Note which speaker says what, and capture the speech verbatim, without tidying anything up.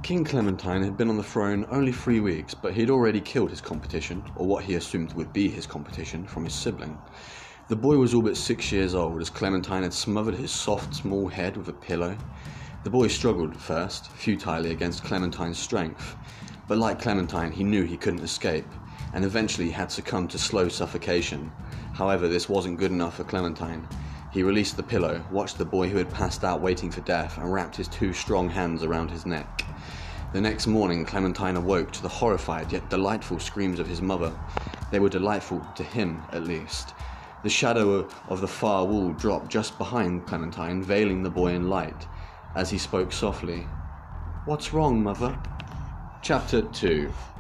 Speaker 1: King Clementine had been on the throne only three weeks, but he had already killed his competition, or what he assumed would be his competition, from his sibling. The boy was all but six years old, as Clementine had smothered his soft, small head with a pillow. The boy struggled at first, futilely against Clementine's strength, but like Clementine, he knew he couldn't escape, and eventually had succumbed to slow suffocation. However, this wasn't good enough for Clementine. He released the pillow, watched the boy who had passed out waiting for death, and wrapped his two strong hands around his neck. The next morning, Clementine awoke to the horrified yet delightful screams of his mother. They were delightful to him, at least. The shadow of the far wall dropped just behind Clementine, veiling the boy in light, as he spoke softly. "What's wrong, mother?" Chapter two.